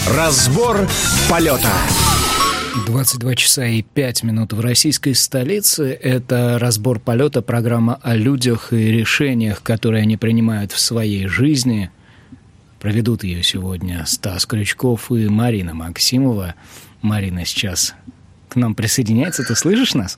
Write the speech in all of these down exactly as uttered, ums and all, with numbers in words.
Разбор полета. двадцать два часа и пять минут в российской столице. Это «Разбор полета», программа о людях и решениях, которые они принимают в своей жизни. Проведут ее сегодня Стас Крючков и Марина Максимова. Марина сейчас к нам присоединяется. Ты слышишь нас?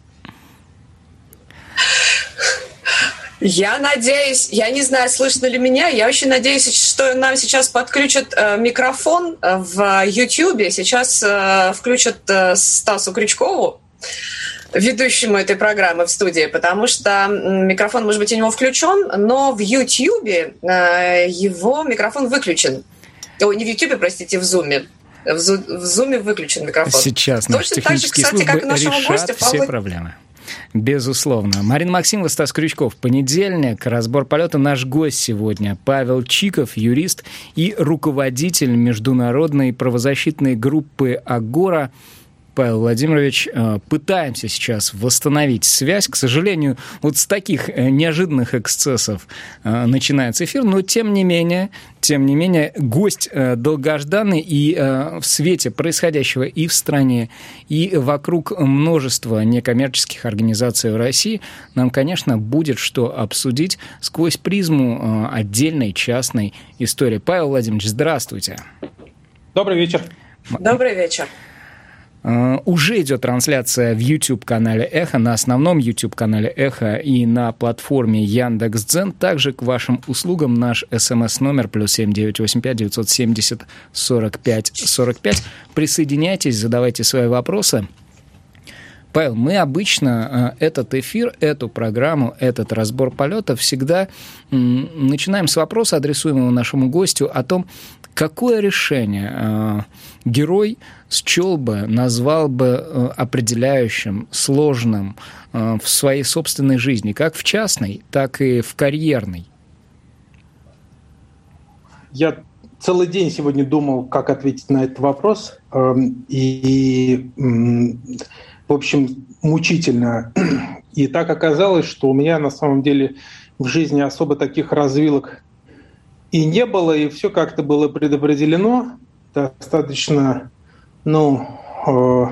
Я надеюсь, я не знаю, слышно ли меня, я очень надеюсь, что нам сейчас подключат э, микрофон в Ютьюбе, сейчас э, включат э, Стасу Крючкову, ведущему этой программы в студии, потому что микрофон, может быть, у него включен, но в Ютьюбе э, его микрофон выключен. Ой, не в Ютьюбе, простите, в Зуме. В, зу, в Зуме выключен микрофон. Сейчас наши технические службы решат все проблемы. Безусловно. Марина Максимова, Стас Крючков. Понедельник. Разбор полета. Наш гость сегодня Павел Чиков, юрист и руководитель международной правозащитной группы «Агора». Павел Владимирович, пытаемся сейчас восстановить связь. К сожалению, вот с таких неожиданных эксцессов начинается эфир, но тем не менее, тем не менее, гость долгожданный, и в свете происходящего и в стране, и вокруг множества некоммерческих организаций в России нам, конечно, будет что обсудить сквозь призму отдельной частной истории. Павел Владимирович, здравствуйте. Добрый вечер. Добрый вечер. Uh, уже идет трансляция в YouTube-канале «Эхо», на основном YouTube-канале «Эхо» и на платформе Яндекс.Дзен. Также к вашим услугам наш СМС-номер плюс семь девятьсот восемьдесят пять девятьсот семьдесят сорок пять сорок пять. Присоединяйтесь, задавайте свои вопросы. Павел, мы обычно э, этот эфир, эту программу, этот разбор полета всегда э, начинаем с вопроса, адресуемого нашему гостю, о том, какое решение э, герой счел бы, назвал бы э, определяющим, сложным э, в своей собственной жизни, как в частной, так и в карьерной? Я целый день сегодня думал, как ответить на этот вопрос, э, и, э, в общем, мучительно. И так оказалось, что у меня на самом деле в жизни особо таких развилок и не было, и все как-то было предопределено достаточно, ну, э,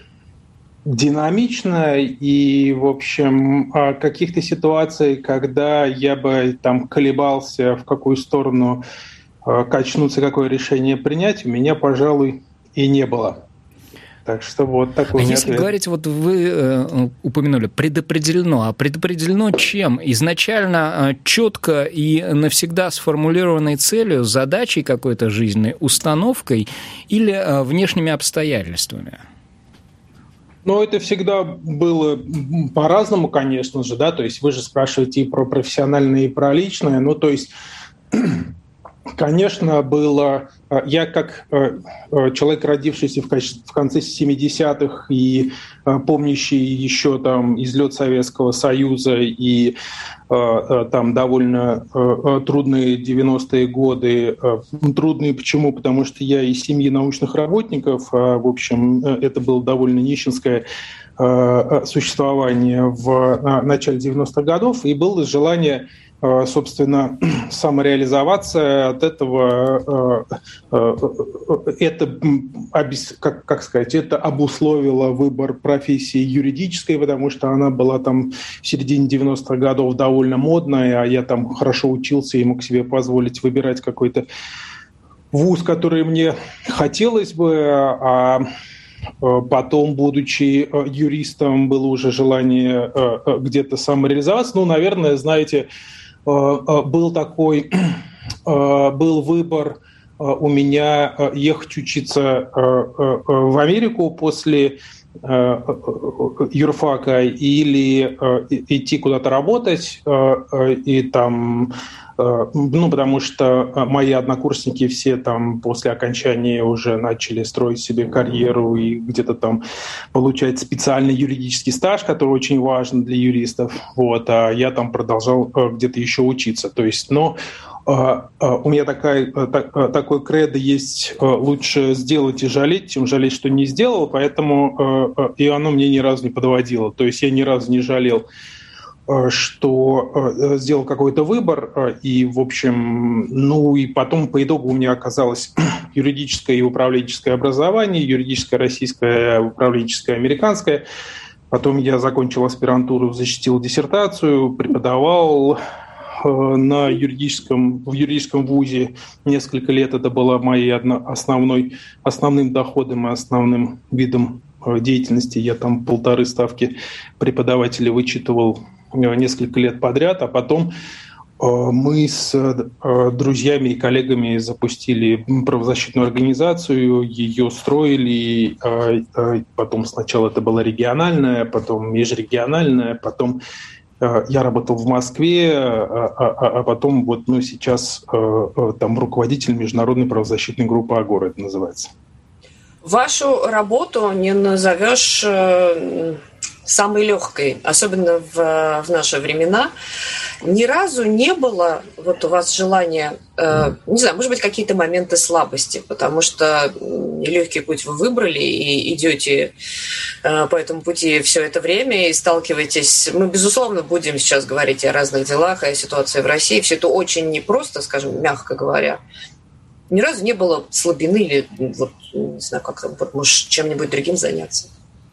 динамично, и, в общем, каких-то ситуаций, когда я бы там колебался, в какую сторону э, качнуться, какое решение принять, у меня, пожалуй, и не было. Так что вот такой. А если ответ. Говорить, вот вы э, упомянули, предопределено. А предопределено чем? Изначально э, четко и навсегда сформулированной целью, задачей какой-то жизненной, установкой или э, внешними обстоятельствами? Ну, это всегда было по-разному, конечно же, да, то есть вы же спрашиваете и про профессиональное, и про личное, ну, то есть... Конечно, было... Я как человек, родившийся в конце семидесятых и помнящий еще там излет Советского Союза и там довольно трудные девяностые годы. Трудные почему? Потому что я из семьи научных работников. В общем, это было довольно нищенское существование в начале девяностых годов, и было желание, собственно, самореализоваться. От этого это, как, как сказать, это обусловило выбор профессии юридической, потому что она была там в середине девяностых годов довольно модная, а я там хорошо учился и мог себе позволить выбирать какой-то вуз, который мне хотелось бы, а потом, будучи юристом, было уже желание где-то самореализоваться. Ну, наверное, знаете, был такой, был выбор у меня ехать учиться в Америку после юрфака или идти куда-то работать, и там, ну, потому что мои однокурсники все там после окончания уже начали строить себе карьеру и где-то там получать специальный юридический стаж, который очень важен для юристов, вот, а я там продолжал где-то еще учиться, то есть, но у меня такая, так, такой кредо есть: лучше сделать и жалеть, чем жалеть, что не сделал, поэтому и оно мне ни разу не подводило. То есть я ни разу не жалел, что сделал какой-то выбор, и, в общем, ну и потом по итогу у меня оказалось юридическое и управленческое образование, юридическое российское, управленческое американское. Потом я закончил аспирантуру, защитил диссертацию, преподавал на юридическом, в юридическом вузе несколько лет. Это было моей основной, основным доходом и основным видом деятельности. Я там полторы ставки преподавателя вычитывал несколько лет подряд, а потом мы с друзьями и коллегами запустили правозащитную организацию, ее строили, потом сначала это была региональная, потом межрегиональная, потом я работал в Москве, а потом вот, ну, сейчас там руководитель международной правозащитной группы «Агора» это называется. Вашу работу не назовешь самой легкой, особенно в, в наши времена. Ни разу не было вот у вас желания, э, не знаю, может быть, какие-то моменты слабости, потому что нелегкий путь вы выбрали и идете э, по этому пути все это время и сталкиваетесь. Мы, безусловно, будем сейчас говорить о разных делах, о ситуации в России. Все это очень непросто, скажем, мягко говоря. Ни разу не было слабины или, вот, не знаю, как вот, может, чем-нибудь другим заняться.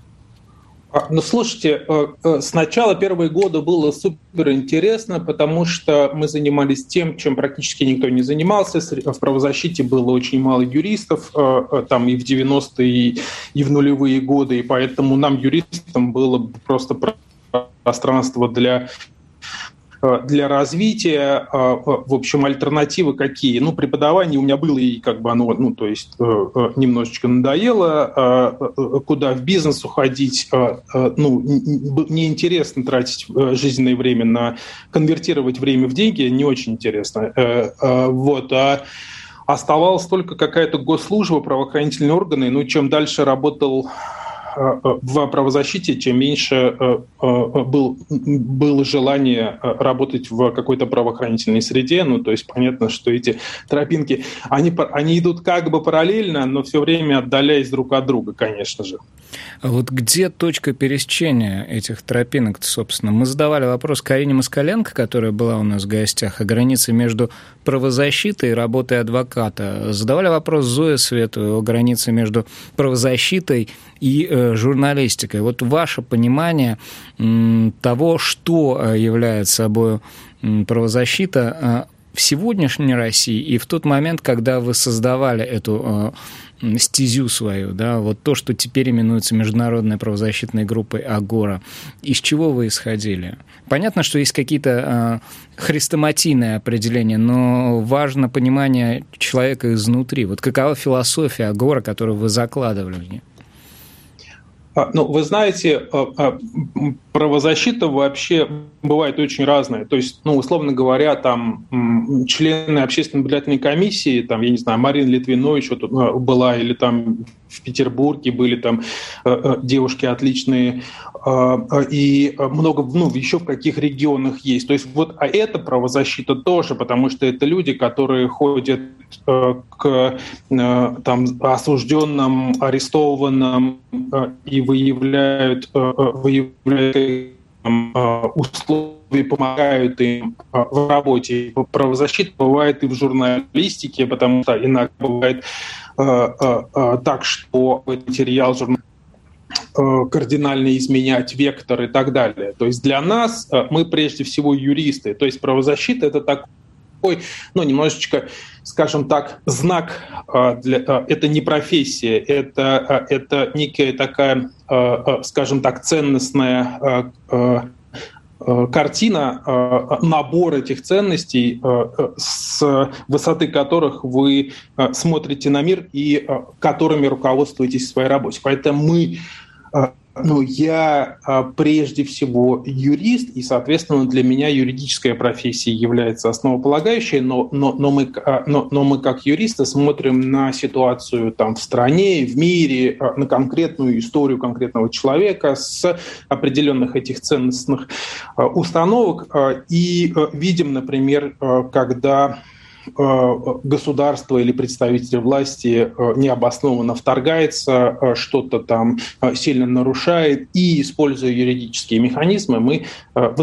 Ну, слушайте, сначала первые годы было суперинтересно, потому что мы занимались тем, чем практически никто не занимался. В правозащите было очень мало юристов, там и в девяностые, и в нулевые годы, и поэтому нам, юристам, было просто пространство для... для развития. В общем, альтернативы какие? Ну, преподавание у меня было, и как бы оно, ну, то есть немножечко надоело. Куда в бизнес уходить? Ну, неинтересно тратить жизненное время на конвертировать время в деньги, не очень интересно. Вот. А оставалась только какая-то госслужба, правоохранительные органы. Ну, чем дальше работал в правозащите, тем меньше был, было желание работать в какой-то правоохранительной среде. Ну, то есть понятно, что эти тропинки, они, они идут как бы параллельно, но все время отдаляясь друг от друга, конечно же. А вот где точка пересечения этих тропинок, собственно? Мы задавали вопрос Карине Москаленко, которая была у нас в гостях, о границе между правозащитой и работой адвоката. Задавали вопрос Зое Световой о границе между правозащитой и э, журналистикой. Вот ваше понимание м, того, что является собой правозащита э, в сегодняшней России и в тот момент, когда вы создавали эту э, стезю свою, да, вот то, что теперь именуется международной правозащитной группой «Агора», из чего вы исходили? Понятно, что есть какие-то э, хрестоматийные определения, но важно понимание человека изнутри. Вот какова философия «Агора», которую вы закладывали в нее? Ну, вы знаете, правозащита вообще бывает очень разная. То есть, ну, условно говоря, там члены общественной наблюдательной комиссии, там, я не знаю, Марина Литвинович вот была, или там в Петербурге были там девушки отличные, и много, ну, еще в каких регионах есть. То есть вот, а это правозащита тоже, потому что это люди, которые ходят к там осужденным, арестованным и выявляют, выявляют условия, помогают им в работе. Правозащита бывает и в журналистике, потому что иногда бывает так, что материал журналистики кардинально изменять вектор и так далее. То есть для нас мы прежде всего юристы. То есть правозащита — это такой, ну, немножечко, скажем так, знак. Для, это не профессия, это, это некая такая, скажем так, ценностная картина, набор этих ценностей, с высоты которых вы смотрите на мир и которыми руководствуетесь в своей работе. Поэтому мы, ну, я прежде всего юрист, и, соответственно, для меня юридическая профессия является основополагающей, но, но, но, мы, но, но мы как юристы смотрим на ситуацию там, в стране, в мире, на конкретную историю конкретного человека с определенных этих ценностных установок и видим, например, когда государство или представитель власти необоснованно вторгается, что-то там сильно нарушает, и, используя юридические механизмы, мы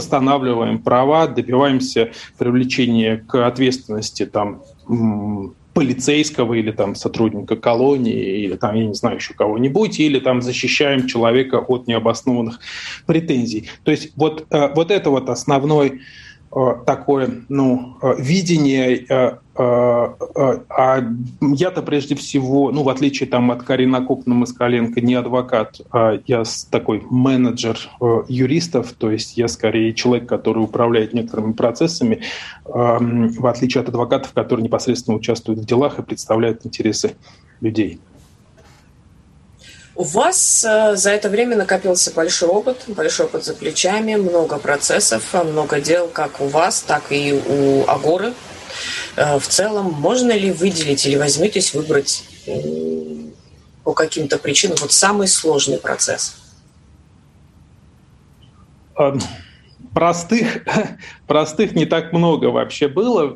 восстанавливаем права, добиваемся привлечения к ответственности там полицейского или там сотрудника колонии, или там, я не знаю, еще кого-нибудь, или там защищаем человека от необоснованных претензий. То есть вот, вот это вот основной такое, ну, видение. А я-то прежде всего, ну, в отличие там от Карины Акопна-Москаленко, не адвокат, а я такой менеджер юристов, то есть я скорее человек, который управляет некоторыми процессами, в отличие от адвокатов, которые непосредственно участвуют в делах и представляют интересы людей. У вас э, за это время накопился большой опыт, большой опыт за плечами, много процессов, много дел как у вас, так и у Агоры. Э, в целом, можно ли выделить или возьметесь выбрать э, по каким-то причинам вот самый сложный процесс? Простых, простых не так много вообще было.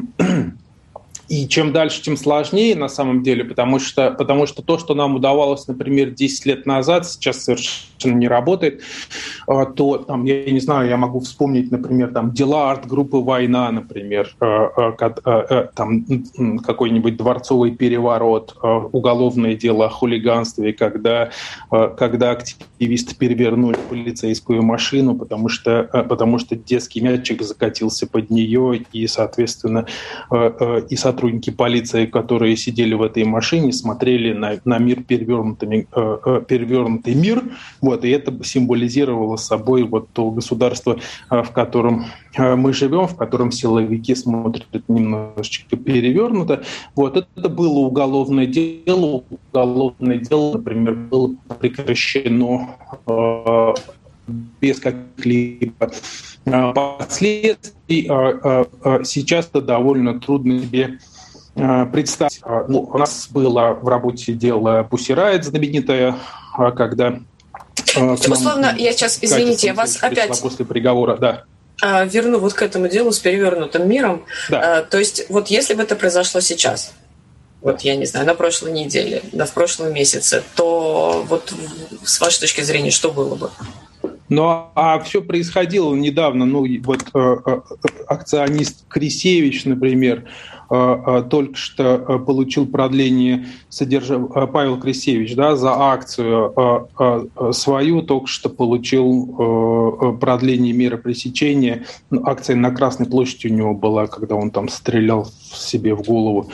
И чем дальше, тем сложнее на самом деле, потому что, потому что то, что нам удавалось, например, десять лет назад, сейчас совершенно не работает, то, там, я не знаю, я могу вспомнить, например, там, дела арт-группы «Война», например, там, какой-нибудь дворцовый переворот, уголовное дело о хулиганстве, когда, когда активисты перевернули полицейскую машину, потому что, потому что детский мячик закатился под нее, и, соответственно, и, соответственно сотрудники полиции, которые сидели в этой машине, смотрели на, на мир перевернутый, э, перевернутый мир, вот, и это символизировало собой вот то государство, э, в котором э, мы живем, в котором силовики смотрят немножечко перевернуто. Вот, это было уголовное дело. Уголовное дело, например, было прекращено э, без каких-либо последствий. Сейчас это довольно трудно себе представить. Ну, у нас было в работе дело Pussy Riot знаменитое, когда... Условно, я сейчас, извините, я вас опять... После приговора, да. Верну вот к этому делу с перевернутым миром. Да. То есть вот если бы это произошло сейчас, вот я не знаю, на прошлой неделе, да, в прошлом месяце, то вот с вашей точки зрения что было бы? Ну, а все происходило недавно. Ну, вот э, э, акционист Крисевич, например, э, э, только что э, получил продление содержания, э, Павел Крисевич, да, за акцию э, э, свою, только что получил э, продление меры пресечения. Акция на Красной площади у него была, когда он там стрелял себе в голову.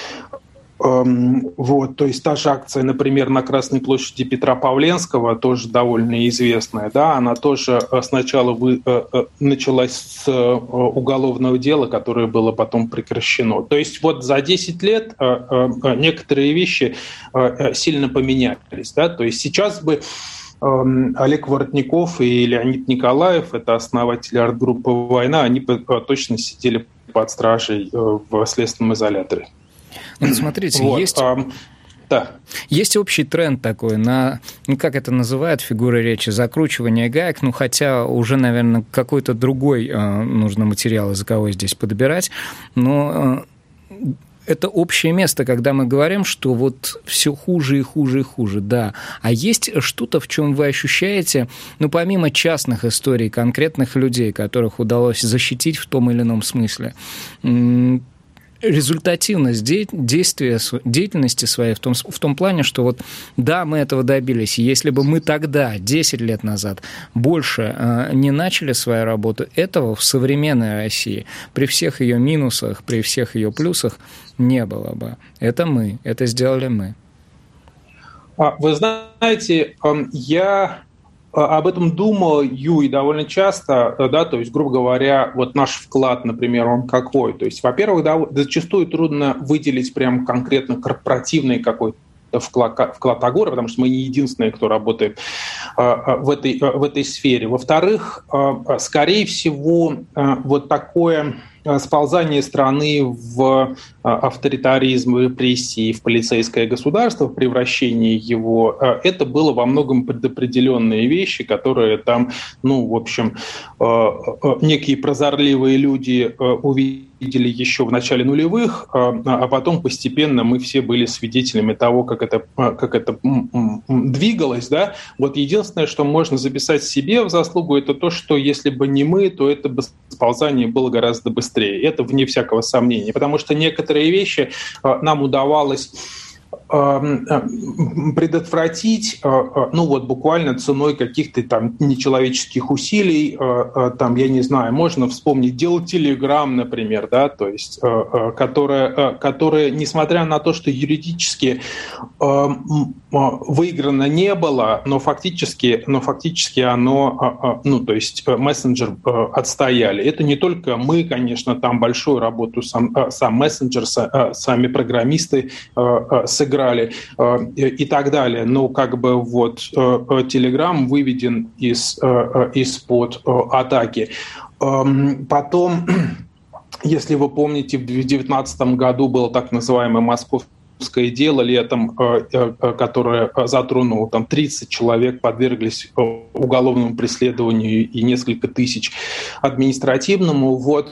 Вот, то есть та же акция, например, на Красной площади Петра Павленского, тоже довольно известная, да, она тоже сначала вы, началась с уголовного дела, которое было потом прекращено. То есть вот за десять лет некоторые вещи сильно поменялись, да, то есть сейчас бы Олег Воротников и Леонид Николаев, это основатели арт-группы «Война», они бы точно сидели под стражей в следственном изоляторе. Ну, смотрите, вот, есть, а, да. есть общий тренд такой на, ну, как это называют, фигуры речи, закручивание гаек, ну, хотя уже, наверное, какой-то другой э, нужно материал языковой здесь подбирать, но э, это общее место, когда мы говорим, что вот все хуже и хуже и хуже, да. А есть что-то, в чем вы ощущаете, ну, помимо частных историй, конкретных людей, которых удалось защитить в том или ином смысле, м- результативность действия, деятельности своей в том, в том плане, что вот да, мы этого добились, и если бы мы тогда, десять лет назад, больше э, не начали свою работу, этого в современной России при всех ее минусах, при всех ее плюсах не было бы. Это мы, это сделали мы. Вы знаете, я... об этом думаю и довольно часто, да, то есть, грубо говоря, вот наш вклад, например, он какой? То есть, во-первых, да, зачастую трудно выделить прям конкретно корпоративный какой-то вклад, вклад Агоры, потому что мы не единственные, кто работает в этой, в этой сфере. Во-вторых, скорее всего, вот такое сползание страны в авторитаризм, репрессии, в полицейское государство, в превращение его, это было во многом предопределенные вещи, которые там, ну, в общем, некие прозорливые люди увидели видели еще в начале нулевых, а потом постепенно мы все были свидетелями того, как это, как это двигалось. Да? Вот единственное, что можно записать себе в заслугу, это то, что если бы не мы, то это бы сползание было гораздо быстрее. Это вне всякого сомнения, потому что некоторые вещи нам удавалось предотвратить, ну вот буквально ценой каких-то там нечеловеческих усилий, там, я не знаю, можно вспомнить дело Telegram, например, да, то есть, которое, которое, несмотря на то, что юридически выиграно не было, но фактически, но фактически оно, ну, то есть мессенджер отстояли. Это не только мы, конечно, там большую работу сам, сам мессенджер, сами программисты сыграли, и так далее. Но как бы вот Telegram выведен из, из-под атаки. Потом, если вы помните, в две тысячи девятнадцатом году было так называемое московское дело летом, которое затронуло там тридцать человек, подверглись уголовному преследованию и несколько тысяч административному. Вот.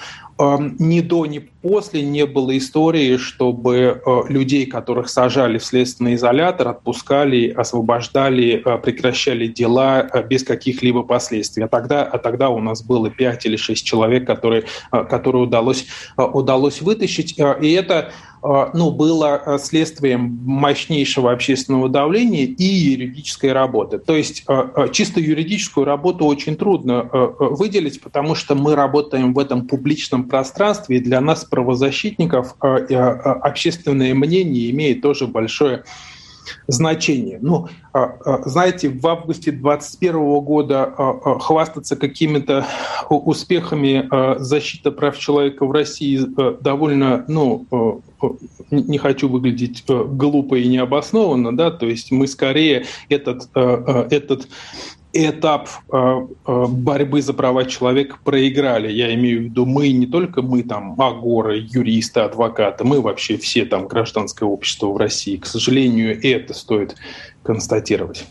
Ни до, ни после не было истории, чтобы людей, которых сажали в следственный изолятор, отпускали, освобождали, прекращали дела без каких-либо последствий. А тогда, а тогда у нас было пять или шесть человек, которые, которые удалось, удалось вытащить. И это ну, было следствием мощнейшего общественного давления и юридической работы. То есть чисто юридическую работу очень трудно выделить, потому что мы работаем в этом публичном пространстве, и для нас, правозащитников, общественное мнение имеет тоже большое значение. Ну, знаете, в августе двадцать первого года хвастаться какими-то успехами защиты прав человека в России довольно, ну, не хочу выглядеть глупо и необоснованно, да, то есть мы скорее этот, этот этап борьбы за права человека проиграли. Я имею в виду мы, не только мы, там, агоры, юристы, адвокаты, мы вообще все там гражданское общество в России. К сожалению, это стоит констатировать.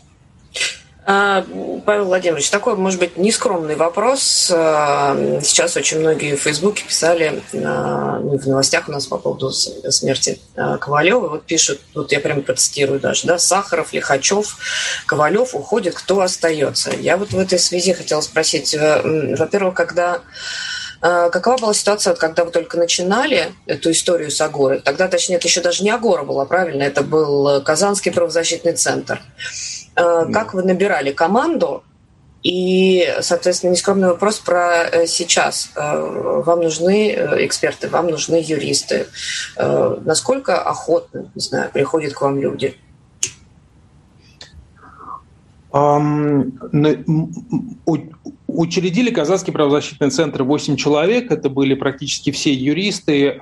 Павел Владимирович, такой, может быть, нескромный вопрос. Сейчас очень многие в Фейсбуке писали, ну, в новостях у нас по поводу смерти Ковалева. Вот пишут, вот я прямо процитирую даже, да, Сахаров, Лихачев, Ковалев уходит, кто остается? Я вот в этой связи хотела спросить, во-первых, когда... Какова была ситуация, когда вы только начинали эту историю с Агорой? Тогда, точнее, это еще даже не Агора была, правильно? Это был Казанский правозащитный центр. Как вы набирали команду? И, соответственно, нескромный вопрос про сейчас. Вам нужны эксперты, вам нужны юристы. Насколько охотно, не знаю, приходят к вам люди? Um, учредили Казанский правозащитный центр восемь человек. Это были практически все юристы,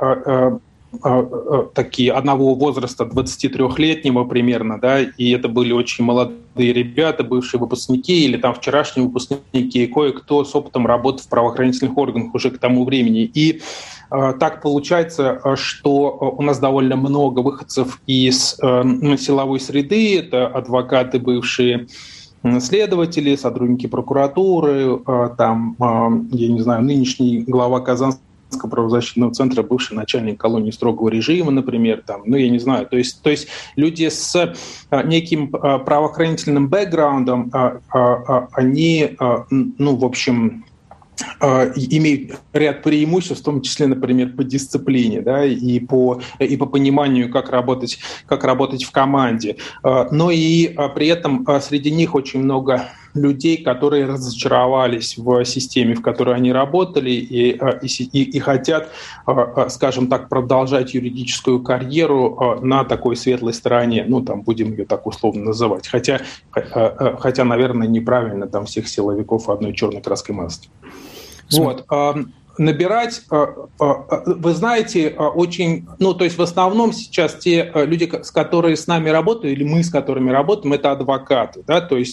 такие одного возраста, двадцатитрёхлетнего примерно, да, и это были очень молодые ребята, бывшие выпускники или там вчерашние выпускники, и кое-кто с опытом работы в правоохранительных органах уже к тому времени. И э, так получается, что у нас довольно много выходцев из э, силовой среды, это адвокаты, бывшие следователи, сотрудники прокуратуры, э, там, э, я не знаю, нынешний глава Казанского правозащитного центра, бывший начальник колонии строгого режима, например, там, ну, я не знаю, то есть, то есть люди с а, неким а, правоохранительным бэкграундом, а, а, они, а, ну, в общем, а, имеют ряд преимуществ, в том числе, например, по дисциплине, да, и по, и по пониманию, как работать, как работать в команде. А, но и а, при этом а, среди них очень много людей, которые разочаровались в системе, в которой они работали, и, и, и хотят, скажем так, продолжать юридическую карьеру на такой светлой стороне, ну, там, будем ее так условно называть. Хотя, хотя наверное, неправильно там всех силовиков одной черной краской мазать. Вот. Набирать, вы знаете, очень, ну, то есть в основном сейчас те люди, с которыми с нами работают, или мы с которыми работаем, это адвокаты, да, то есть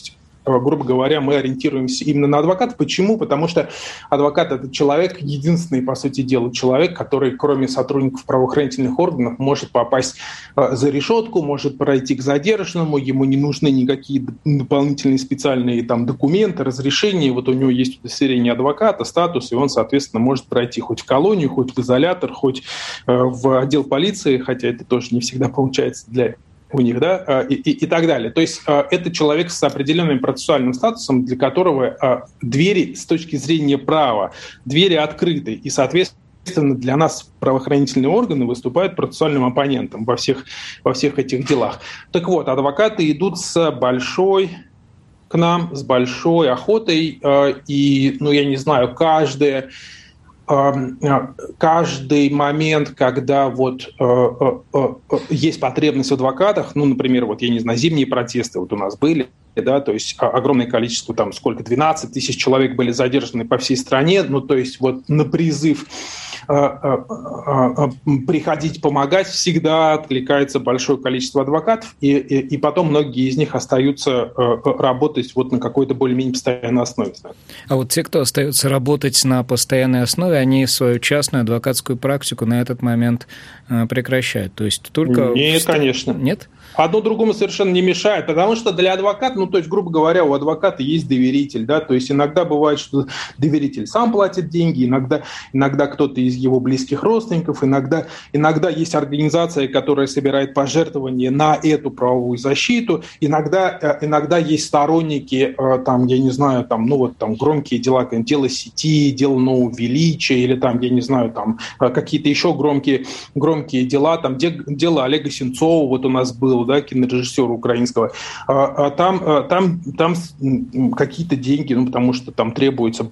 грубо говоря, мы ориентируемся именно на адвоката. Почему? Потому что адвокат – это человек, единственный, по сути дела, человек, который, кроме сотрудников правоохранительных органов, может попасть за решетку, может пройти к задержанному, ему не нужны никакие дополнительные специальные там, документы, разрешения. Вот у него есть удостоверение адвоката, статус, и он, соответственно, может пройти хоть в колонию, хоть в изолятор, хоть в отдел полиции, хотя это тоже не всегда получается для у них, да, и, и, и так далее. То есть это человек с определенным процессуальным статусом, для которого двери с точки зрения права, двери открыты, и, соответственно, для нас правоохранительные органы выступают процессуальным оппонентом во всех, во всех этих делах. Так вот, адвокаты идут с большой к нам, с большой охотой, и, ну, я не знаю, каждое каждый момент, когда вот э, э, э, есть потребность в адвокатах, ну, например, вот, я не знаю, зимние протесты вот у нас были, да, то есть огромное количество, там, сколько, двенадцать тысяч человек были задержаны по всей стране, ну, то есть вот на призыв э, э, э, приходить помогать всегда откликается большое количество адвокатов, и, и, и потом многие из них остаются э, работать вот на какой-то более-менее постоянной основе. А вот те, кто остается работать на постоянной основе, они свою частную адвокатскую практику на этот момент э, прекращают, то есть только... Нет, конечно. Нет? Одно другому совершенно не мешает, потому что для адвоката, ну, то есть, грубо говоря, у адвоката есть доверитель, да, то есть иногда бывает, что доверитель сам платит деньги, иногда, иногда кто-то из его близких родственников, иногда, иногда есть организация, которая собирает пожертвования на эту правовую защиту, иногда, иногда есть сторонники, там, я не знаю, там, ну, вот там громкие дела, как дело сети, дело нового величия, или там, я не знаю, там, какие-то еще громкие, громкие дела, там, дело Олега Сенцова вот у нас было, да, кинорежиссера украинского, а, а там, а, там, там какие-то деньги, ну, потому что там требуются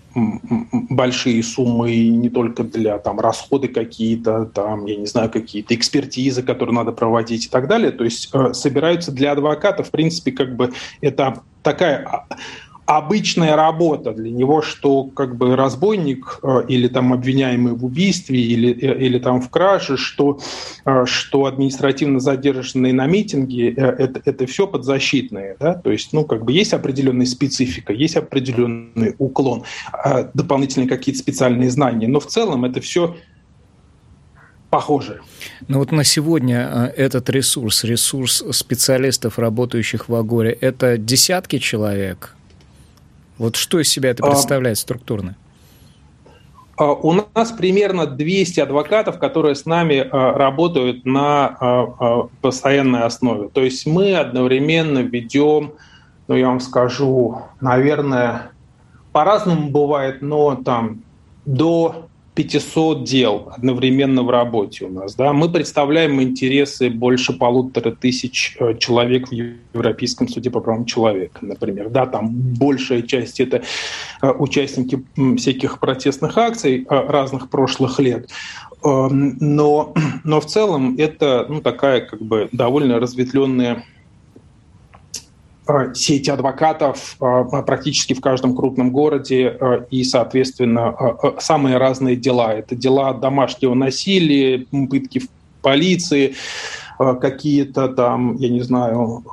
большие суммы и не только для там, расходы какие-то, там, я не знаю, какие-то экспертизы, которые надо проводить и так далее. То есть а, собираются для адвоката, в принципе, как бы это такая... обычная работа для него, что как бы разбойник э, или там обвиняемый в убийстве или, э, или там в краже, что, э, что административно задержанные на митинге, э, это, это все подзащитные. Да? То есть, ну, как бы есть определенная специфика, есть определенный уклон, э, дополнительные какие-то специальные знания, но в целом это все похоже. Ну вот на сегодня этот ресурс, ресурс специалистов, работающих в Агоре, это десятки человек? Вот что из себя это представляет структурно? У нас примерно двести адвокатов, которые с нами работают на постоянной основе. То есть мы одновременно ведем, ну я вам скажу, наверное, по-разному бывает, но там до пятьсот дел одновременно в работе у нас. Да? Мы представляем интересы больше полутора тысяч человек в Европейском суде по правам человека, например. Да, там большая часть – это участники всяких протестных акций разных прошлых лет. Но, но в целом это ну, такая как бы довольно разветвленная сети адвокатов практически в каждом крупном городе и, соответственно, самые разные дела. Это дела домашнего насилия, пытки в полиции, какие-то там, я не знаю,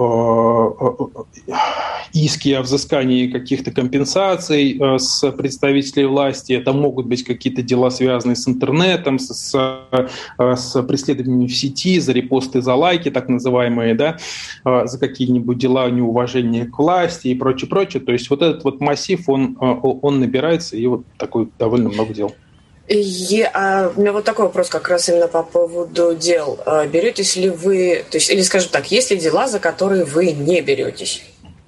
иски о взыскании каких-то компенсаций с представителей власти. Это могут быть какие-то дела, связанные с интернетом, с, с преследованием в сети, за репосты, за лайки, так называемые, да, за какие-нибудь дела неуважения к власти и прочее, прочее. То есть вот этот вот массив, он, он набирается, и вот такой довольно много дел. И, а, у меня вот такой вопрос как раз именно по поводу дел. А, беретесь ли вы, то есть, или, скажем так, есть ли дела, за которые вы не беретесь?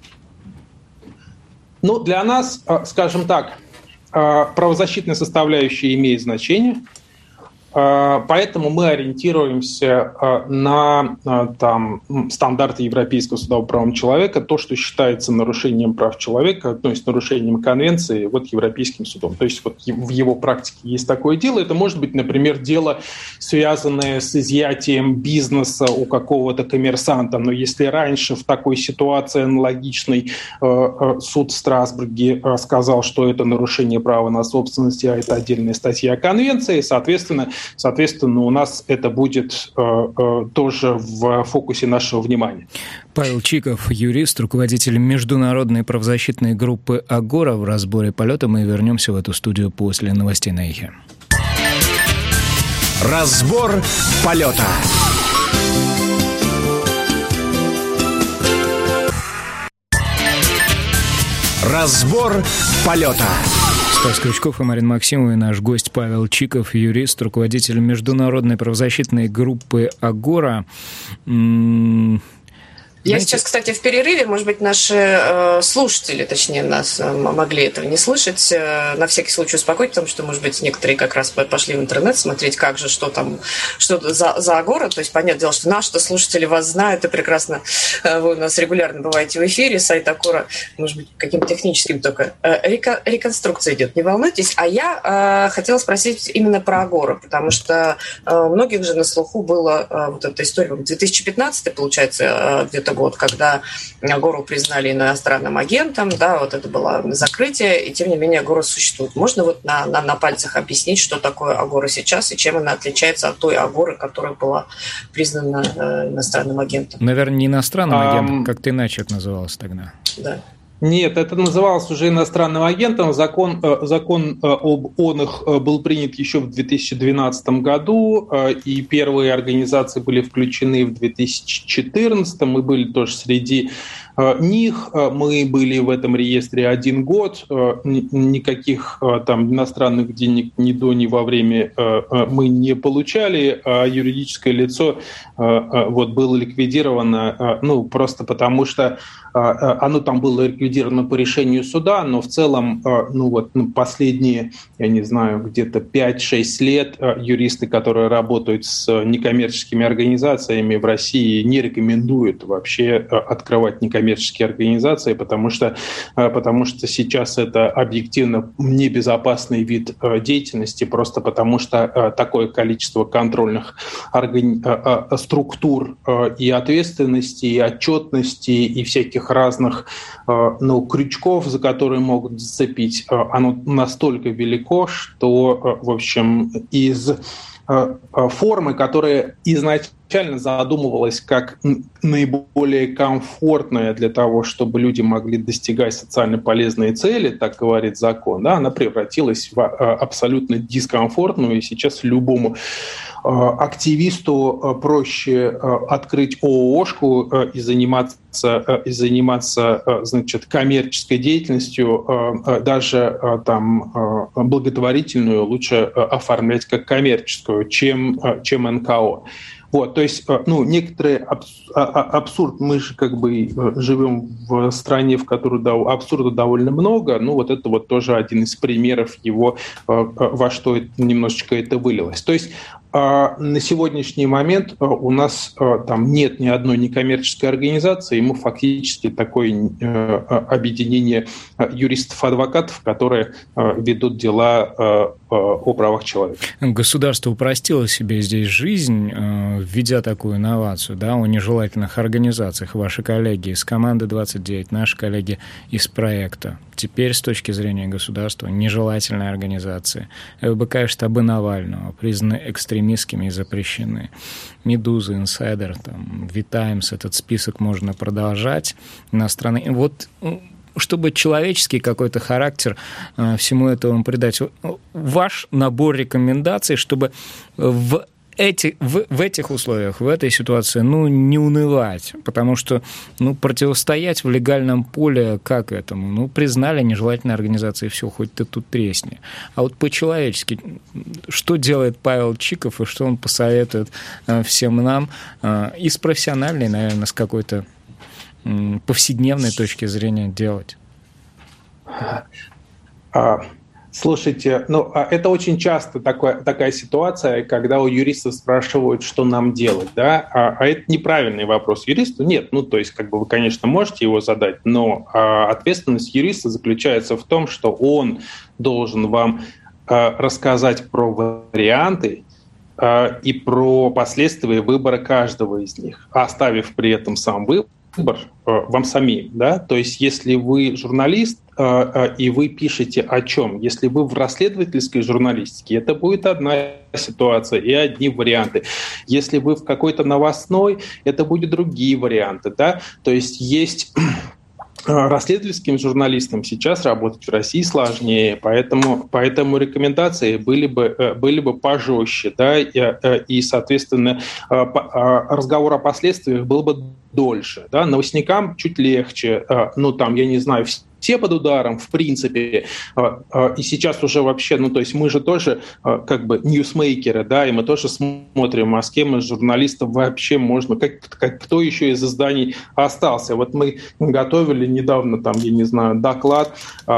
Ну, для нас, скажем так, правозащитная составляющая имеет значение, поэтому мы ориентируемся на там, стандарты Европейского суда по правам человека, то, что считается нарушением прав человека, то есть нарушением конвенции вот, Европейским судом. То есть вот в его практике есть такое дело. Это может быть, например, дело, связанное с изъятием бизнеса у какого-то коммерсанта. Но если раньше в такой ситуации аналогичный суд в Страсбурге сказал, что это нарушение права на собственность, а это отдельная статья конвенции, соответственно, соответственно, у нас это будет тоже в фокусе нашего внимания. Павел Чиков, юрист, руководитель международной правозащитной группы «Агора». В разборе полета мы вернемся в эту студию после новостей на Эхе. Разбор полета. Разбор полета. Стас Крючков и Марина Максимова, и наш гость Павел Чиков, юрист, руководитель международной правозащитной группы «Агора». М- Я Знаете... сейчас, кстати, в перерыве, может быть, наши э, слушатели, точнее, нас э, могли этого не слышать, э, на всякий случай успокоить, потому что, может быть, некоторые как раз пошли в интернет смотреть, как же, что там, что за, за Агора. То есть, понятное дело, что наши слушатели вас знают, и прекрасно э, вы у нас регулярно бываете в эфире, сайт Агора, может быть, каким-то техническим только э, река, реконструкция идет, не волнуйтесь. А я э, хотела спросить именно про Агору, потому что э, у многих же на слуху была э, вот эта история, две тысячи пятнадцатый, получается, э, где-то год, когда Агору признали иностранным агентом, да, вот это было закрытие, и тем не менее Агора существует. Можно вот на, на, на пальцах объяснить, что такое Агора сейчас и чем она отличается от той Агоры, которая была признана э, иностранным агентом? Наверное, не иностранным а, агентом, как-то иначе это называлось тогда. Да. Нет, это называлось уже иностранным агентом. Закон, закон об ООН был принят еще в две тысячи двенадцатом году, и первые организации были включены в две тысячи четырнадцатом. Мы были тоже среди них. Мы были в этом реестре один год. Никаких там иностранных денег ни до, ни во время мы не получали, а юридическое лицо вот было ликвидировано, ну, просто потому что оно там было ликвидировано по решению суда, но в целом, ну вот, последние, я не знаю, где-то пять-шесть лет юристы, которые работают с некоммерческими организациями в России, не рекомендуют вообще открывать некоммерческие организации, потому что, потому что сейчас это объективно небезопасный вид деятельности, просто потому что такое количество контрольных органи... структур и ответственности, и отчетности, и всяких разных, ну, крючков, за которые могут зацепить, оно настолько велико, что, в общем, из формы, которая изначально задумывалась как наиболее комфортная для того, чтобы люди могли достигать социально полезные цели, так говорит закон, да, она превратилась в абсолютно дискомфортную, и сейчас любому активисту проще открыть ООшку и заниматься, и заниматься, значит, коммерческой деятельностью, даже там благотворительную лучше оформлять как коммерческую, чем, чем эн ка о. Вот, то есть, ну, некоторый абсурд, мы же как бы живем в стране, в которой абсурда довольно много, ну, вот это вот тоже один из примеров его, во что это, немножечко это вылилось. То есть, на сегодняшний момент у нас там нет ни одной некоммерческой организации, и мы фактически такое объединение юристов-адвокатов, которые ведут дела о правах человека. Государство упростило себе здесь жизнь, введя такую инновацию, да, о нежелательных организациях. Ваши коллеги из команды двадцать девять, наши коллеги из проекта. Теперь, с точки зрения государства, нежелательные организации. ЛБК и штабы Навального признаны экстремистскими и запрещены. «Медуза», «Инсайдер», там, «Витаймс», этот список можно продолжать. Иностранные... Вот... Чтобы человеческий какой-то характер э, всему этому придать. Ваш набор рекомендаций, чтобы в, эти, в, в этих условиях, в этой ситуации, ну, не унывать, потому что, ну, противостоять в легальном поле как этому? Ну, признали нежелательные организации, все, хоть ты тут тресни. А вот по-человечески, что делает Павел Чиков и что он посоветует э, всем нам э, и с профессиональной, наверное, с какой-то повседневной точки зрения делать? Слушайте, ну, это очень часто такое, такая ситуация, когда у юристов спрашивают, что нам делать, да, а, а это неправильный вопрос юристу. Нет, ну, то есть, как бы вы, конечно, можете его задать, но а, ответственность юриста заключается в том, что он должен вам а, рассказать про варианты а, и про последствия выбора каждого из них, оставив при этом сам выбор выбор вам самим, да, то есть если вы журналист и вы пишете о чем, если вы в расследовательской журналистике, это будет одна ситуация и одни варианты. Если вы в какой-то новостной, это будут другие варианты, да, то есть есть... Расследовательским журналистам сейчас работать в России сложнее, поэтому, поэтому рекомендации были бы, были бы пожестче, да, и, и, соответственно, разговор о последствиях был бы дольше. Да. Новостникам чуть легче, ну, там, я не знаю, все под ударом, в принципе, и сейчас уже вообще, ну, то есть мы же тоже как бы ньюсмейкеры, да, и мы тоже смотрим, а с кем из журналистов вообще можно, как, как, кто еще из изданий остался. Вот мы готовили недавно, там, я не знаю, доклад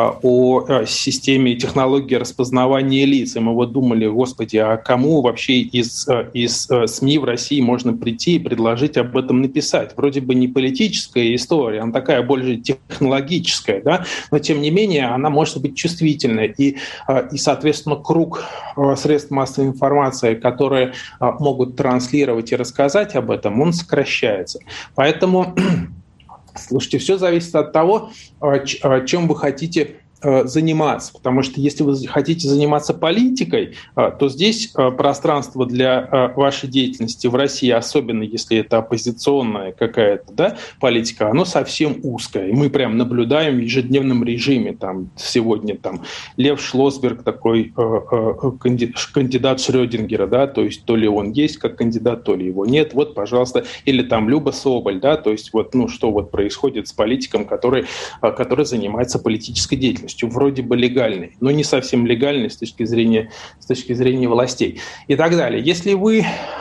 о системе и технологии распознавания лиц, и мы вот думали, господи, а кому вообще из, из СМИ в России можно прийти и предложить об этом написать? Вроде бы не политическая история, она такая больше технологическая, да, но, тем не менее, она может быть чувствительной. И, и соответственно, круг средств массовой информации, которые могут транслировать и рассказать об этом, он сокращается. Поэтому, слушайте, все зависит от того, чем вы хотите заниматься, потому что если вы хотите заниматься политикой, то здесь пространство для вашей деятельности в России, особенно если это оппозиционная какая-то, да, политика, оно совсем узкое. И мы прям наблюдаем в ежедневном режиме. Там, сегодня там, Лев Шлосберг, такой кандидат Шрёдингера, да, то есть то ли он есть как кандидат, то ли его нет. Вот, пожалуйста. Или там Люба Соболь, да, то есть вот, ну, что вот происходит с политиком, который, который занимается политической деятельностью. Вроде бы легальный, но не совсем легальный с точки зрения, с точки зрения властей и так далее. Если вы,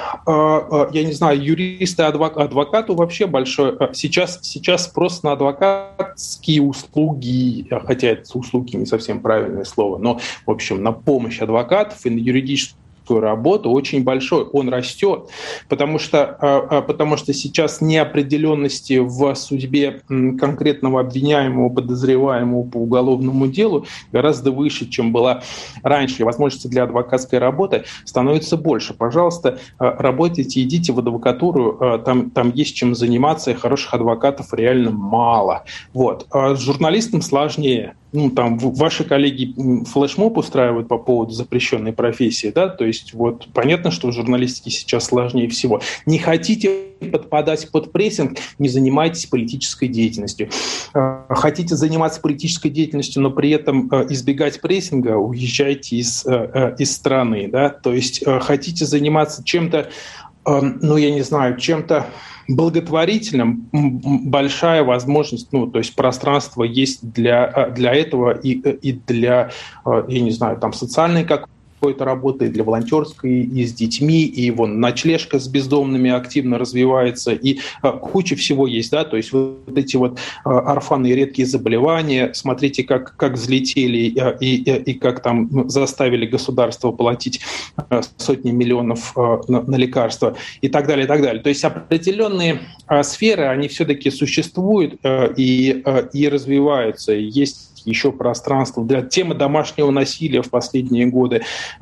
я не знаю, юристы, адвокат, адвокату вообще большой... Сейчас, сейчас спрос на адвокатские услуги, хотя это услуги не совсем правильное слово, но, в общем, на помощь адвокатов и на юридическую работу очень большой, он растет, потому что, потому что сейчас неопределенности в судьбе конкретного обвиняемого, подозреваемого по уголовному делу гораздо выше, чем была раньше. И возможности для адвокатской работы становится больше. Пожалуйста, работайте, идите в адвокатуру, там, там есть чем заниматься, и хороших адвокатов реально мало. Вот. А с журналистом сложнее. Ну, там ваши коллеги флешмоб устраивают по поводу запрещенной профессии, да, то есть вот понятно, что в журналистике сейчас сложнее всего. Не хотите подпадать под прессинг, не занимайтесь политической деятельностью. Хотите заниматься политической деятельностью, но при этом избегать прессинга, уезжайте из, из страны, да, то есть хотите заниматься чем-то, ну, я не знаю, чем-то благотворительным, большая возможность, ну, то есть пространство есть для, для этого и, и для, я не знаю, там, социальной какой-то работы, для волонтерской, и с детьми, и вон ночлежка с бездомными активно развивается, и куча всего есть, да, то есть вот эти вот орфанные редкие заболевания, смотрите, как, как взлетели и, и, и как там заставили государство платить сотни миллионов на, на лекарства и так далее, и так далее. То есть определенные сферы, они все-таки существуют и, и развиваются, есть еще пространство. Для темы домашнего насилия в последние годы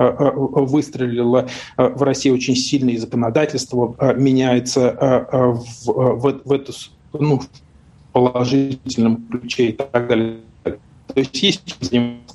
выстрелило в России очень сильно, и законодательство меняется в, в, в эту, ну, в положительном ключе и так далее. То есть есть чем заниматься.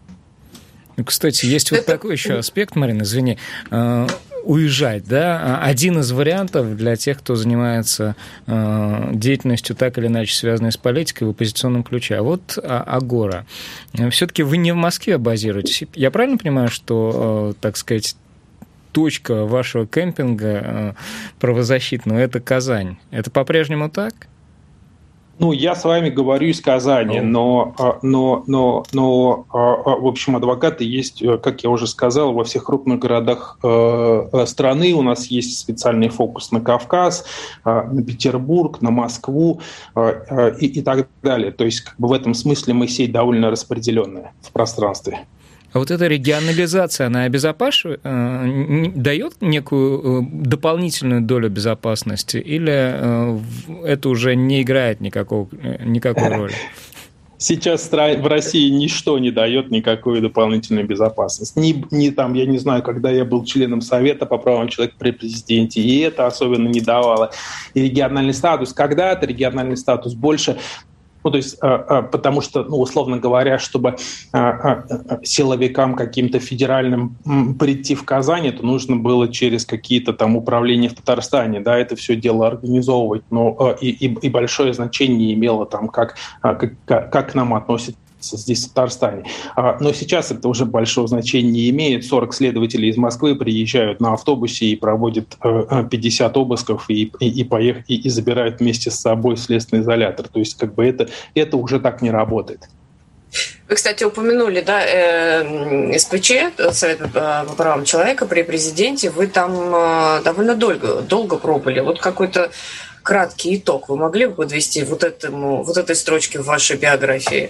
Кстати, есть вот такой еще аспект, Марина, извини, уезжать, да, один из вариантов для тех, кто занимается э, деятельностью так или иначе связанной с политикой в оппозиционном ключе. А вот а, Агора. Все-таки вы не в Москве базируетесь. Я правильно понимаю, что, э, так сказать, точка вашего кемпинга э, правозащитного – это Казань? Это по-прежнему так? Ну, я с вами говорю из Казани, но, но, но, но, в общем, адвокаты есть, как я уже сказал, во всех крупных городах страны. У нас есть специальный фокус на Кавказ, на Петербург, на Москву и, и так далее. То есть, как бы в этом смысле мы сеть довольно распределенная в пространстве. А вот эта регионализация, она обезопашивает, э, дает некую э, дополнительную долю безопасности, или э, это уже не играет никакого, никакой роли? Сейчас в России ничто не дает никакую дополнительную безопасность. Ни, ни там, я не знаю, когда я был членом Совета по правам человека при президенте, и это особенно не давало. И региональный статус. Когда-то региональный статус больше... Ну, то есть, потому что, ну, условно говоря, чтобы силовикам каким-то федеральным прийти в Казань, это нужно было через какие-то там управления в Татарстане, да, это все дело организовывать, но и, и, и большое значение имело там, как, как, как к нам относятся здесь, в Татарстане. Но сейчас это уже большого значения не имеет. сорок следователей из Москвы приезжают на автобусе и проводят пятьдесят обысков и, и, и, поех... и, и забирают вместе с собой следственный изолятор. То есть как бы это, это уже так не работает. Вы, кстати, упомянули, да, э, СПЧ, Совет по правам человека при президенте. Вы там довольно долго, долго пробыли. Вот какой-то краткий итог вы могли бы подвести вот, этому, вот этой строчке в вашей биографии?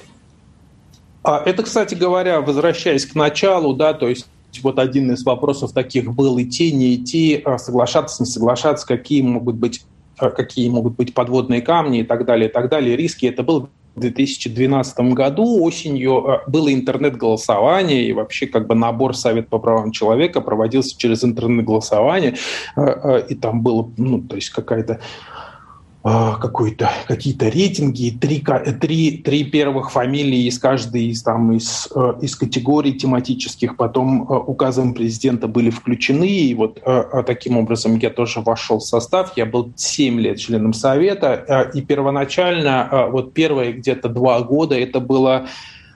Это, кстати говоря, возвращаясь к началу, да, то есть вот один из вопросов таких был: идти, не идти, соглашаться, не соглашаться, какие могут быть, какие могут быть подводные камни и так далее, и так далее, риски. Это было в две тысячи двенадцатом году, осенью было интернет-голосование, и вообще как бы набор Совета по правам человека проводился через интернет-голосование, и там было, ну, то есть какая-то какой-то, какие-то рейтинги, три, три, три первых фамилии из каждой из, там, из, из категорий тематических, потом указом президента были включены, и вот таким образом я тоже вошел в состав. Я был семь лет членом Совета, и первоначально, вот первые где-то два года, это была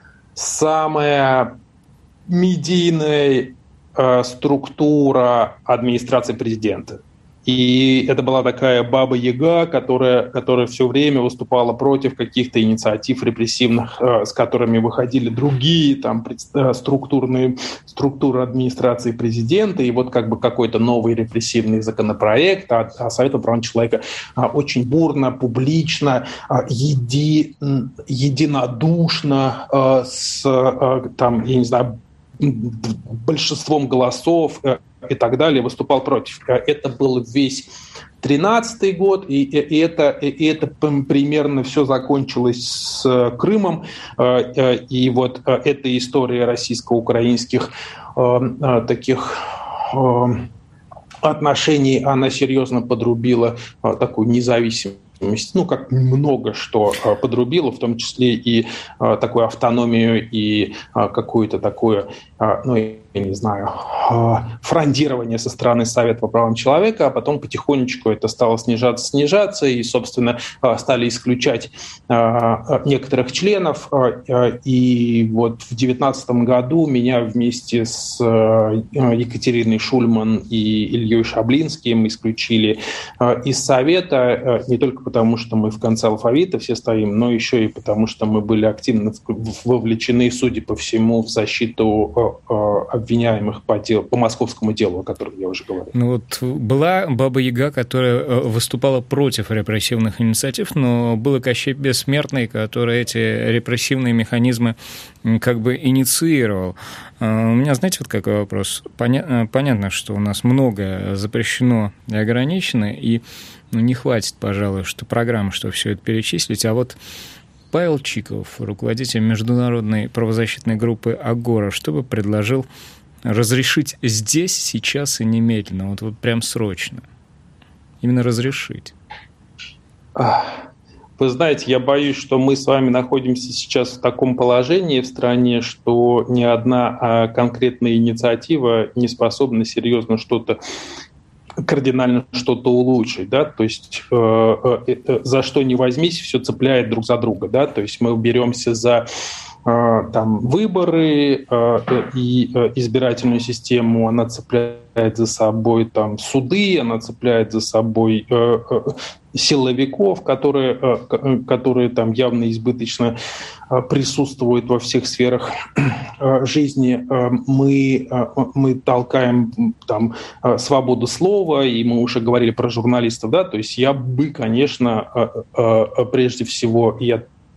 самая медийная структура администрации президента. И это была такая баба-яга, которая, которая все время выступала против каких-то инициатив репрессивных, с которыми выходили другие там, структурные, структуры администрации президента. И вот как бы какой-то новый репрессивный законопроект, а, а Совет по правам человека очень бурно, публично, еди, единодушно, с там, я не знаю, большинством голосов и так далее, выступал против. Это был весь тринадцатый год, и, и, это, и это примерно все закончилось с Крымом. И вот эта история российско-украинских таких отношений, она серьезно подрубила такую независимость. Ну, как много что подрубило, в том числе и такую автономию, и какое-то такое, ну, я не знаю, фрондирование со стороны Совета по правам человека, а потом потихонечку это стало снижаться, снижаться, и, собственно, стали исключать некоторых членов. И вот в девятнадцатом году меня вместе с Екатериной Шульман и Ильей Шаблинским исключили из Совета, не только потому, что мы в конце алфавита все стоим, но еще и потому, что мы были активно вовлечены, судя по всему, в защиту обвиняемых по, делу, по московскому делу, о котором я уже говорил. Ну вот была Баба-Яга, которая выступала против репрессивных инициатив, но был и Кощей Бессмертный, который эти репрессивные механизмы как бы инициировал. У меня, знаете, вот какой вопрос? Поня- понятно, что у нас многое запрещено и ограничено, и ну, не хватит, пожалуй, что программы, чтобы все это перечислить, а вот Павел Чиков, руководитель международной правозащитной группы «Агора», что бы предложил разрешить здесь, сейчас и немедленно, вот, вот прям срочно? Именно разрешить. Вы знаете, я боюсь, что мы с вами находимся сейчас в таком положении в стране, что ни одна конкретная инициатива не способна серьезно что-то кардинально что-то улучшить, да, то есть э, э, за что ни возьмись, все цепляет друг за друга, да, то есть мы беремся за э, там выборы э, и э, избирательную систему, она цепляет за собой там суды, она цепляет за собой э, э, силовиков, которые, э, которые там явно избыточно э, присутствуют во всех сферах э, жизни. Э, мы, э, мы толкаем там э, свободу слова, и мы уже говорили про журналистов, да, то есть я бы, конечно, э, э, прежде всего, я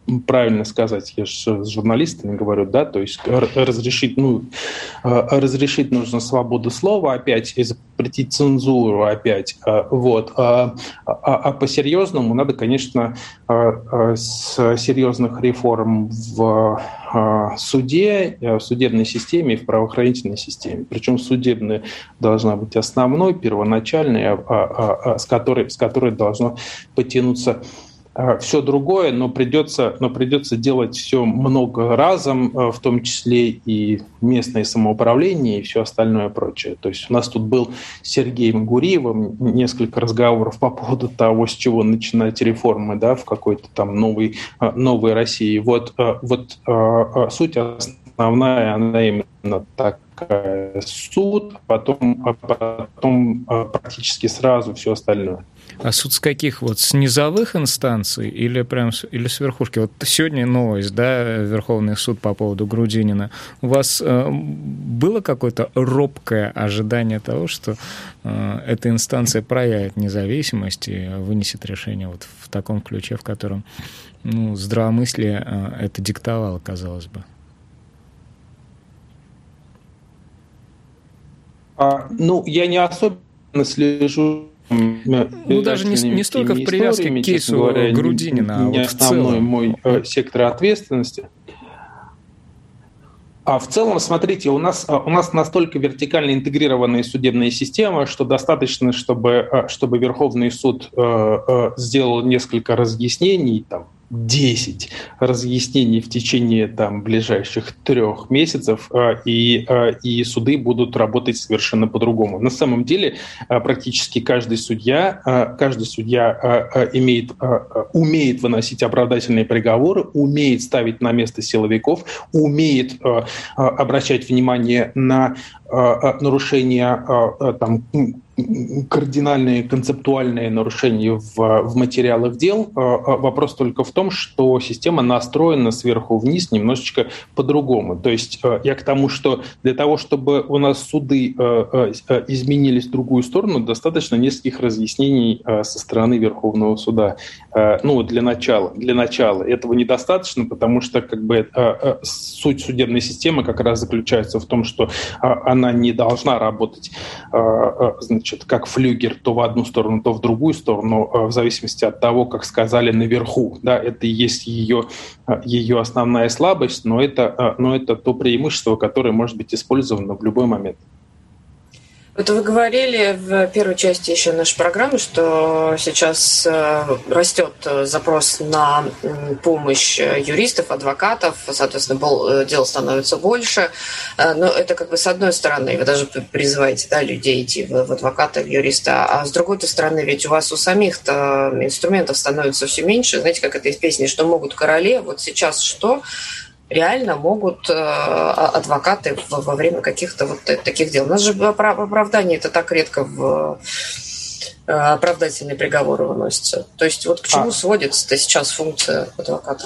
правильно сказать, я же с журналистами говорю, да, то есть разрешить, ну, разрешить нужно свободу слова опять, и запретить цензуру опять, вот. А, а, а по-серьезному надо, конечно, с серьезных реформ в суде, в судебной системе и в правоохранительной системе. Причем судебная должна быть основной, первоначальной, с которой, с которой должно потянуться все другое, но придется, но придется делать все много разом, в том числе и местное самоуправление и все остальное прочее. То есть у нас тут был с Сергеем Гуриевым несколько разговоров по поводу того, с чего начинать реформы, да, в какой-то там новой, новой России. Вот, вот суть основная, она именно такая: суд, а потом, а потом практически сразу все остальное. А суд с каких? Вот с низовых инстанций или прям с, или с верхушки? Вот сегодня новость, да, Верховный суд по поводу Грудинина. У вас э, было какое-то робкое ожидание того, что э, эта инстанция проявит независимость и вынесет решение вот в таком ключе, в котором, ну, здравомыслие э, это диктовало, казалось бы? А, ну, я не особенно слежу. Ну, даже не, не столько в привязке к кейсу говоря, Грудинина, не, не а вот основной в целом. мой э, сектор ответственности. А в целом, смотрите, у нас, у нас настолько вертикально интегрированная судебная система, что достаточно, чтобы, чтобы Верховный суд э, э, сделал несколько разъяснений, там, десять разъяснений в течение там, ближайших трех месяцев, и, и суды будут работать совершенно по-другому. На самом деле практически каждый судья, каждый судья имеет, умеет выносить оправдательные приговоры, умеет ставить на место силовиков, умеет обращать внимание на нарушения, там, кардинальные концептуальные нарушения в, в материалах дел. Вопрос только в том, что система настроена сверху вниз немножечко по-другому. То есть я к тому, что для того, чтобы у нас суды изменились в другую сторону, достаточно нескольких разъяснений со стороны Верховного суда. Ну, для начала. Для начала. Этого недостаточно, потому что как бы суть судебной системы как раз заключается в том, что она не должна работать, значит, как флюгер то в одну сторону, то в другую сторону, в зависимости от того, как сказали наверху. Да, это и есть ее, ее основная слабость, но это, но это то преимущество, которое может быть использовано в любой момент. Вот вы говорили в первой части еще нашей программы, что сейчас растет запрос на помощь юристов, адвокатов, соответственно, дел становится больше. Но это как бы с одной стороны, вы даже призываете, да, людей идти в адвоката, в юриста, а с другой стороны, ведь у вас у самих-то инструментов становится все меньше. Знаете, как это из песни, что могут короли, вот сейчас что? Реально могут э, адвокаты во время каких-то вот таких дел. У нас же оправдание это так редко в э, оправдательные приговоры выносятся. То есть вот к чему а. сводится-то сейчас функция адвоката?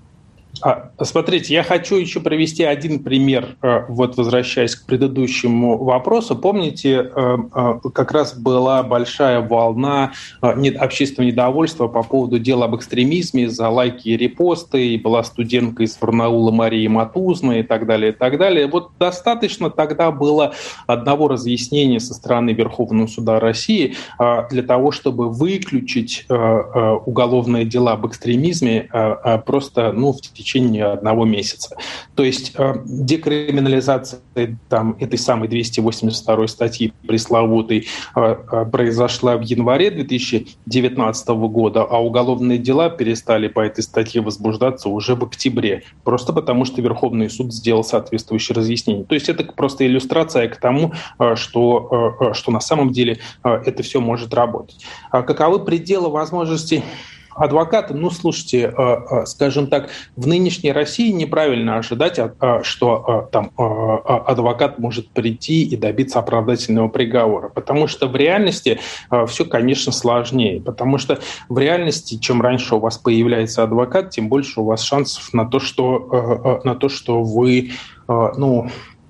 А, смотрите, я хочу еще привести один пример, вот возвращаясь к предыдущему вопросу. Помните, как раз была большая волна общественного недовольства по поводу дела об экстремизме за лайки и репосты, и была студентка из Барнаула Мария Матузна и так далее, и так далее. Вот достаточно тогда было одного разъяснения со стороны Верховного суда России для того, чтобы выключить уголовные дела об экстремизме просто, ну, в течение В течение одного месяца. То есть э, декриминализация там, этой самой двести восемьдесят второй статьи пресловутой э, э, произошла в январе две тысячи девятнадцатого года, а уголовные дела перестали по этой статье возбуждаться уже в октябре, просто потому что Верховный суд сделал соответствующее разъяснение. То есть это просто иллюстрация к тому, э, что, э, что на самом деле э, это все может работать. А каковы пределы возможностей адвоката? Ну, слушайте, скажем так, в нынешней России неправильно ожидать, что там адвокат может прийти и добиться оправдательного приговора, потому что в реальности все, конечно, сложнее, потому что в реальности, чем раньше у вас появляется адвокат, тем больше у вас шансов на то, что, на то, что вы, ну,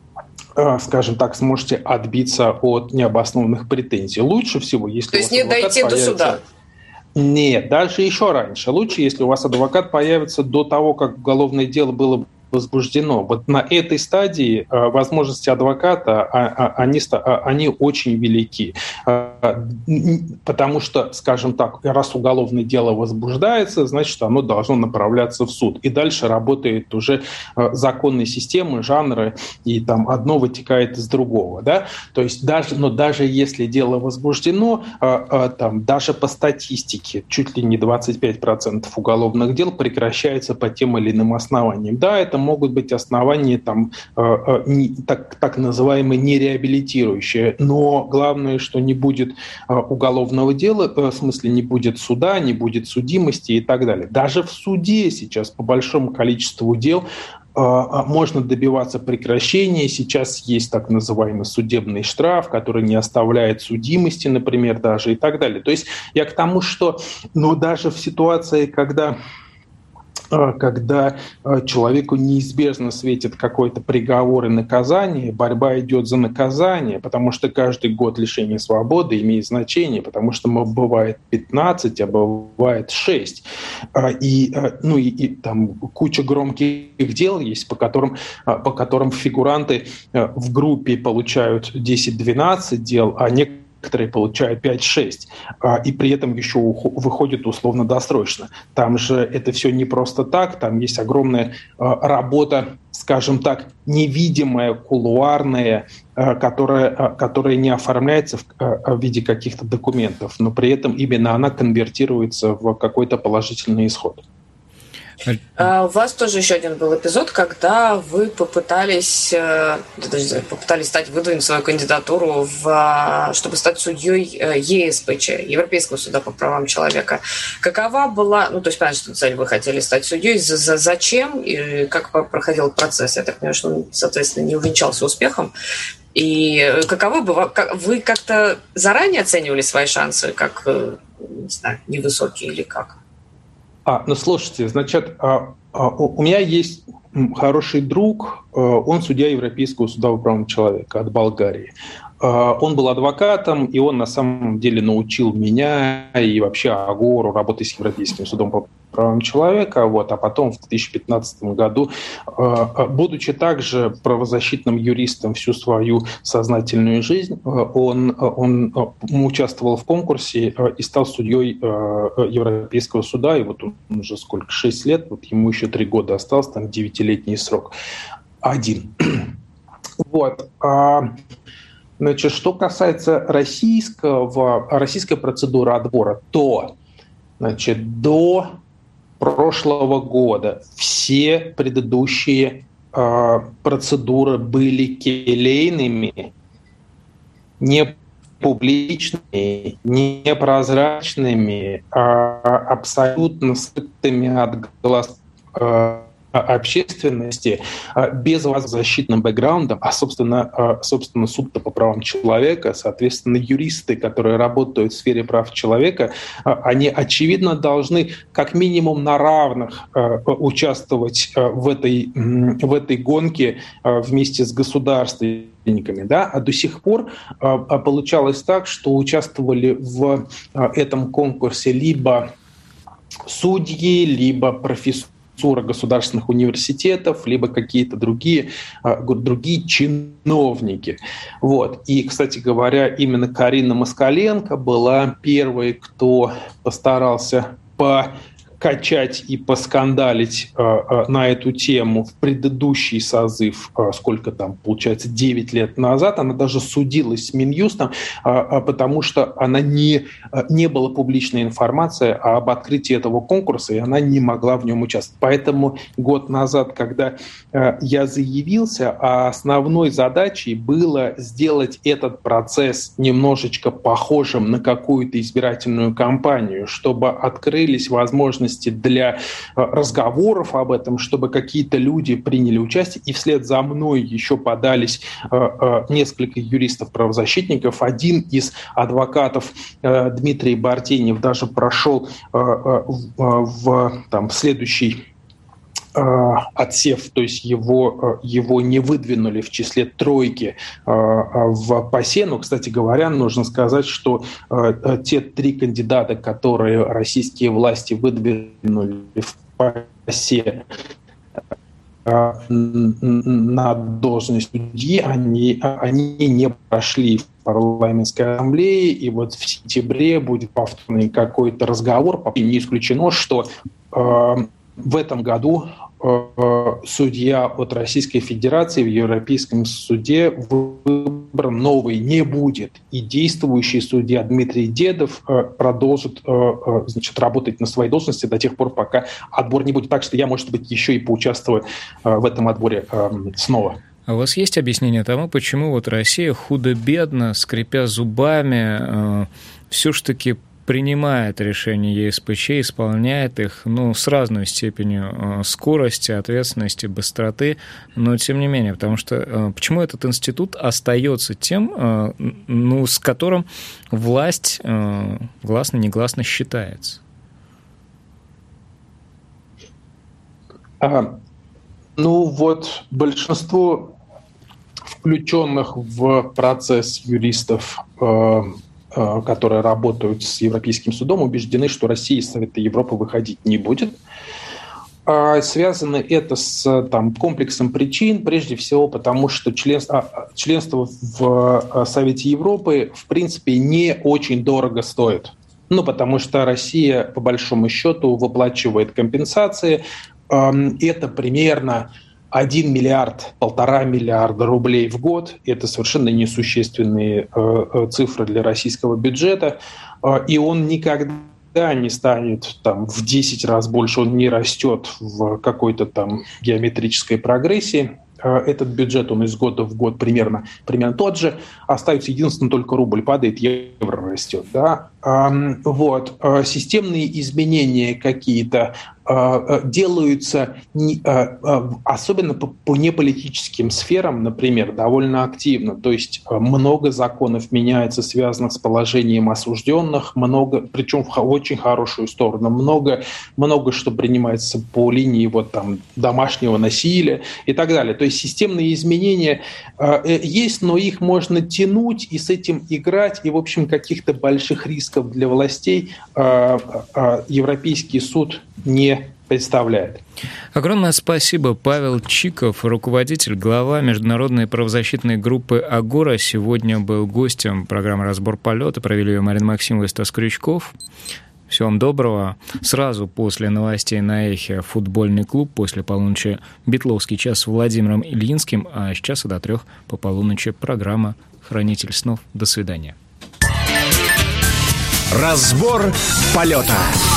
скажем так, сможете отбиться от необоснованных претензий. Лучше всего, если то есть не дойти до суда. Нет, даже еще раньше. Лучше, если у вас адвокат появится до того, как уголовное дело было возбуждено. Вот на этой стадии э, возможности адвоката, а, а, они, а, они очень велики. Э, потому что, скажем так, раз уголовное дело возбуждается, значит, оно должно направляться в суд. И дальше работает уже э, законные системы, жанры, и там одно вытекает из другого. Да? То есть даже, но даже если дело возбуждено, э, э, там, даже по статистике чуть ли не двадцать пять процентов уголовных дел прекращается по тем или иным основаниям. Да, это могут быть основания там, э, э, не, так, так называемые нереабилитирующие. Но главное, что не будет э, уголовного дела, э, в смысле не будет суда, не будет судимости и так далее. Даже в суде сейчас по большому количеству дел э, можно добиваться прекращения. Сейчас есть так называемый судебный штраф, который не оставляет судимости, например, даже и так далее. То есть я к тому, что ну, даже в ситуации, когда когда человеку неизбежно светит какой-то приговор и наказание, борьба идет за наказание, потому что каждый год лишения свободы имеет значение, потому что бывает пятнадцать, а бывает шесть. И, ну, и, и там куча громких дел есть, по которым, по которым фигуранты в группе получают десять-двенадцать дел, а некоторые Некоторые получают пять-шесть, и при этом еще выходят условно-досрочно. Там же это все не просто так, там есть огромная работа, скажем так, невидимая, кулуарная, которая, которая не оформляется в виде каких-то документов, но при этом именно она конвертируется в какой-то положительный исход. Uh, у вас тоже еще один был эпизод, когда вы попытались, попытались стать, выдвинуть свою кандидатуру, в, чтобы стать судьей е эс пэ че, Европейского суда по правам человека. Какова была, ну то есть понятно, что цель, вы хотели стать судьей, за, за, зачем и как проходил процесс? Я так понимаю, что он, соответственно, не увенчался успехом. И каковы бы вы как-то заранее оценивали свои шансы, как, не знаю, невысокие или как? А, ну, слушайте, значит, а, а, у меня есть хороший друг, а, он судья Европейского суда по правам человека от Болгарии. А, он был адвокатом, и он на самом деле научил меня и вообще Агору работать с Европейским судом по правам человека. Вот, а потом в две тысячи пятнадцатом году, а, будучи также правозащитным юристом всю свою сознательную жизнь, он, он участвовал в конкурсе и стал судьей Европейского суда. И вот он уже сколько, шесть лет, вот ему еще три года осталось, там девятилетний срок. Один. Вот. Значит, что касается российского, российской процедуры отбора, то значит, до прошлого года все предыдущие э, процедуры были келейными, не публичными, непрозрачными, э, абсолютно скрытыми от глаз э, общественности, без защитным бэкграундом, а, собственно, собственно суд-то по правам человека, соответственно, юристы, которые работают в сфере прав человека, они, очевидно, должны как минимум на равных участвовать в этой, в этой гонке вместе с государственниками. Да? А до сих пор получалось так, что участвовали в этом конкурсе либо судьи, либо профессоры государственных университетов, либо какие-то другие, другие чиновники. Вот. И, кстати говоря, именно Карина Москаленко была первой, кто постарался покачать и поскандалить э, на эту тему в предыдущий созыв, э, сколько там, получается, девять лет назад. Она даже судилась с Минюстом, э, потому что она не, не была публичной информации об открытии этого конкурса, и она не могла в нем участвовать. Поэтому год назад, когда э, я заявился, основной задачей было сделать этот процесс немножечко похожим на какую-то избирательную кампанию, чтобы открылись возможности для разговоров об этом, чтобы какие-то люди приняли участие, и вслед за мной еще подались несколько юристов-правозащитников. Один из адвокатов, Дмитрий Бартенев, даже прошел в, там, в следующий отсев, то есть его, его не выдвинули в числе тройки в ПАСЕ. Но, кстати говоря, нужно сказать, что те три кандидата, которые российские власти выдвинули в ПАСЕ на должность судьи, они, они не прошли в парламентской ассамблее, и вот в сентябре будет повторный какой-то разговор. И не исключено, что э, в этом году э, судья от Российской Федерации в Европейском суде выбран новый не будет. И действующий судья Дмитрий Дедов э, продолжит э, э, значит, работать на своей должности до тех пор, пока отбор не будет. Так что я, может быть, еще и поучаствую э, в этом отборе э, снова. А у вас есть объяснение тому, почему вот Россия худо-бедно, скрипя зубами, э, все ж таки принимает решения ЕСПЧ, исполняет их, ну, с разной степенью э, скорости, ответственности, быстроты, но тем не менее, потому что э, почему этот институт остается тем, э, ну, с которым власть э, гласно-негласно считается? Ага. Ну вот большинство включенных в процесс юристов, э, э, которые работают с Европейским судом, убеждены, что Россия из Совета Европы выходить не будет. А связано это с там, комплексом причин, прежде всего потому, что членство, членство в Совете Европы в принципе не очень дорого стоит. Ну, потому что Россия, по большому счету, выплачивает компенсации. Это примерно один миллиард, полтора миллиарда рублей в год. Это совершенно несущественные э, цифры для российского бюджета. Э, и он никогда не станет там, в десять раз больше, он не растет в какой-то там геометрической прогрессии. Э, этот бюджет, он из года в год примерно, примерно тот же. Остается единственное, только рубль падает, евро растет. Да? Э, вот. Э, системные изменения какие-то делаются не, особенно по, по неполитическим сферам, например, довольно активно. То есть много законов меняется, связанных с положением осужденных, много, причем в очень хорошую сторону, много, много что принимается по линии вот, там, домашнего насилия и так далее. То есть системные изменения э, есть, но их можно тянуть и с этим играть, и, в общем, каких-то больших рисков для властей э, э, Европейский суд не представляет. Огромное спасибо. Павел Чиков, руководитель, глава международной правозащитной группы «Агора», сегодня был гостем программы «Разбор полета». Провели ее Марина Максимова и Стас Крючков. Всего вам доброго. Сразу после новостей на Эхе футбольный клуб, после полуночи «Битловский час» с Владимиром Ильинским, а с часа до трех по полуночи программа «Хранитель снов». До свидания. Разбор полета.